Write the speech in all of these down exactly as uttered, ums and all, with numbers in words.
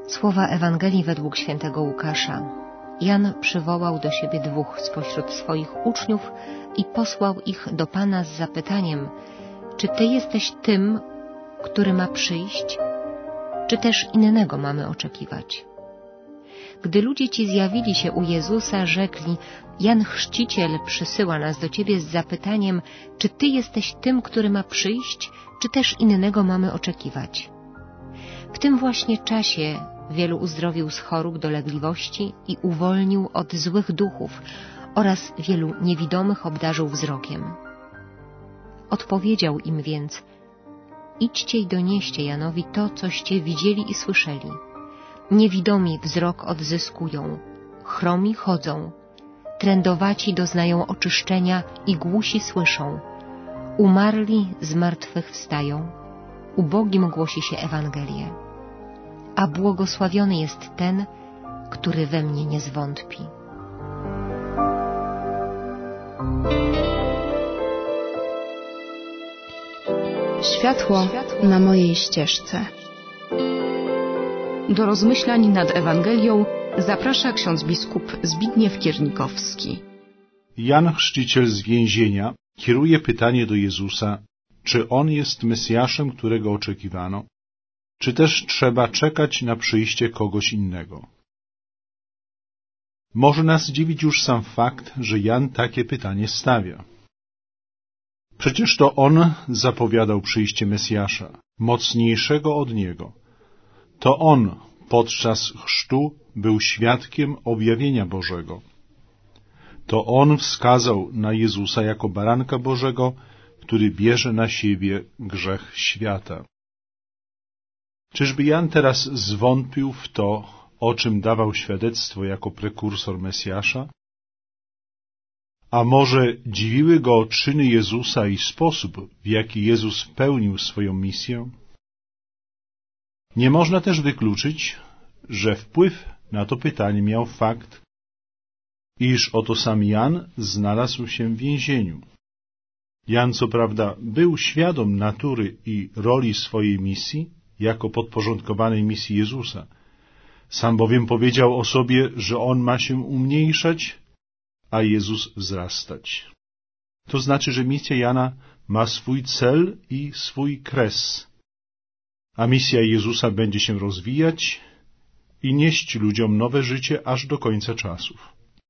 Słowa Ewangelii według świętego Łukasza. Jan przywołał do siebie dwóch spośród swoich uczniów i posłał ich do Pana z zapytaniem: czy Ty jesteś tym, który ma przyjść, czy też innego mamy oczekiwać? Gdy ludzie ci zjawili się u Jezusa, rzekli: Jan Chrzciciel przysyła nas do Ciebie z zapytaniem, czy Ty jesteś tym, który ma przyjść, czy też innego mamy oczekiwać? W tym właśnie czasie wielu uzdrowił z chorób, dolegliwości i uwolnił od złych duchów oraz wielu niewidomych obdarzył wzrokiem. Odpowiedział im więc: idźcie i donieście Janowi to, coście widzieli i słyszeli. Niewidomi wzrok odzyskują, chromi chodzą, trędowaci doznają oczyszczenia i głusi słyszą, umarli z martwych wstają, ubogim głosi się Ewangelię. A błogosławiony jest ten, który we mnie nie zwątpi. Światło na mojej ścieżce. Do rozmyślań nad Ewangelią zaprasza ksiądz biskup Zbigniew Kiernikowski. Jan Chrzciciel z więzienia kieruje pytanie do Jezusa, czy On jest Mesjaszem, którego oczekiwano, czy też trzeba czekać na przyjście kogoś innego. Może nas dziwić już sam fakt, że Jan takie pytanie stawia. Przecież to on zapowiadał przyjście Mesjasza, mocniejszego od niego. To on podczas chrztu był świadkiem objawienia Bożego. To on wskazał na Jezusa jako baranka Bożego, który bierze na siebie grzech świata. Czyżby Jan teraz zwątpił w to, o czym dawał świadectwo jako prekursor Mesjasza? A może dziwiły go czyny Jezusa i sposób, w jaki Jezus pełnił swoją misję? Nie można też wykluczyć, że wpływ na to pytanie miał fakt, iż oto sam Jan znalazł się w więzieniu. Jan co prawda był świadom natury i roli swojej misji, jako podporządkowanej misji Jezusa. Sam bowiem powiedział o sobie, że on ma się umniejszać, a Jezus wzrastać. To znaczy, że misja Jana ma swój cel i swój kres, a misja Jezusa będzie się rozwijać i nieść ludziom nowe życie aż do końca czasów.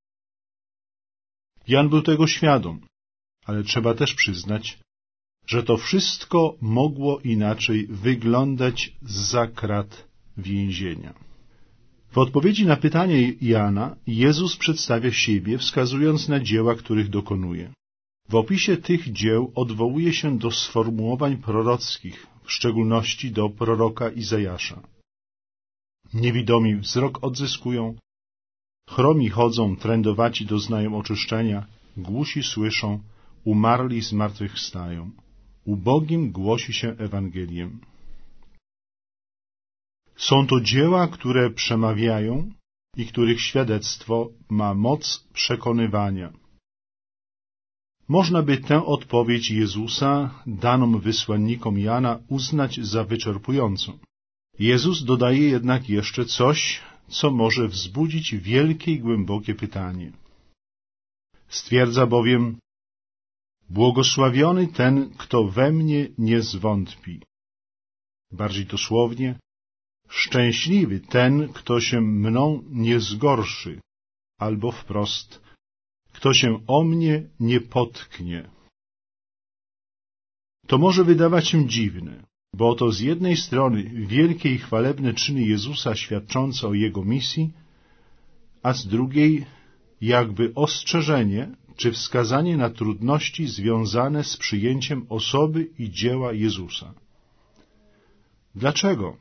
Jan był tego świadom, ale trzeba też przyznać, że to wszystko mogło inaczej wyglądać zza krat więzienia. W odpowiedzi na pytanie Jana Jezus przedstawia siebie, wskazując na dzieła, których dokonuje. W opisie tych dzieł odwołuje się do sformułowań prorockich, w szczególności do proroka Izajasza. Niewidomi wzrok odzyskują, chromi chodzą, trędowaci doznają oczyszczenia, głusi słyszą, umarli zmartwychwstają. Ubogim głosi się Ewangelię. Są to dzieła, które przemawiają i których świadectwo ma moc przekonywania. Można by tę odpowiedź Jezusa, daną wysłannikom Jana, uznać za wyczerpującą. Jezus dodaje jednak jeszcze coś, co może wzbudzić wielkie i głębokie pytanie. Stwierdza bowiem: błogosławiony ten, kto we mnie nie zwątpi. Bardziej dosłownie, szczęśliwy ten, kto się mną nie zgorszy, albo wprost, kto się o mnie nie potknie. To może wydawać się dziwne, bo oto z jednej strony wielkie i chwalebne czyny Jezusa świadczące o Jego misji, a z drugiej jakby ostrzeżenie czy wskazanie na trudności związane z przyjęciem osoby i dzieła Jezusa. Dlaczego?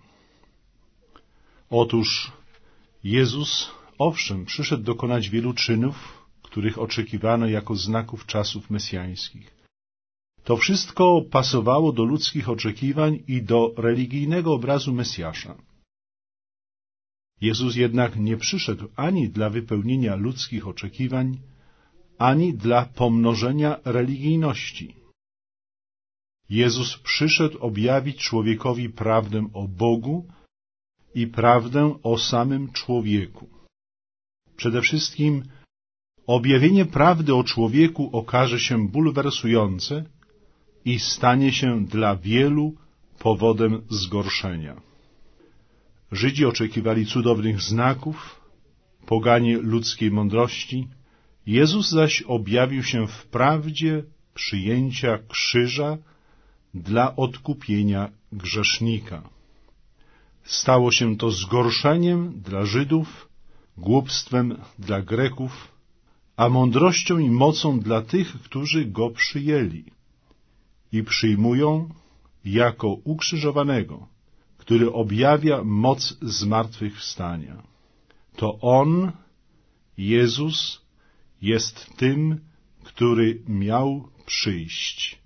Otóż Jezus, owszem, przyszedł dokonać wielu czynów, których oczekiwano jako znaków czasów mesjańskich. To wszystko pasowało do ludzkich oczekiwań i do religijnego obrazu Mesjasza. Jezus jednak nie przyszedł ani dla wypełnienia ludzkich oczekiwań, ani dla pomnożenia religijności. Jezus przyszedł objawić człowiekowi prawdę o Bogu i prawdę o samym człowieku. Przede wszystkim objawienie prawdy o człowieku okaże się bulwersujące i stanie się dla wielu powodem zgorszenia. Żydzi oczekiwali cudownych znaków, poganie ludzkiej mądrości, Jezus zaś objawił się w prawdzie przyjęcia krzyża dla odkupienia grzesznika. Stało się to zgorszeniem dla Żydów, głupstwem dla Greków, a mądrością i mocą dla tych, którzy Go przyjęli i przyjmują jako ukrzyżowanego, który objawia moc zmartwychwstania. To On, Jezus, jest tym, który miał przyjść.